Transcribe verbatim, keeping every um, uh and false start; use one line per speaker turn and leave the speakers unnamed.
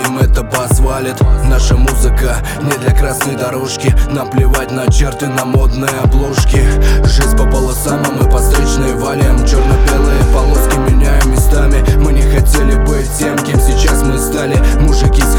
делаем это бас валит. Наша музыка не для красной дорожки. Нам плевать на черты, на модные обложки. Жизнь по полосам, а мы по встречной валим. Черно-белые полоски меняем местами. Мы не хотели быть тем, кем сейчас мы стали. Мужики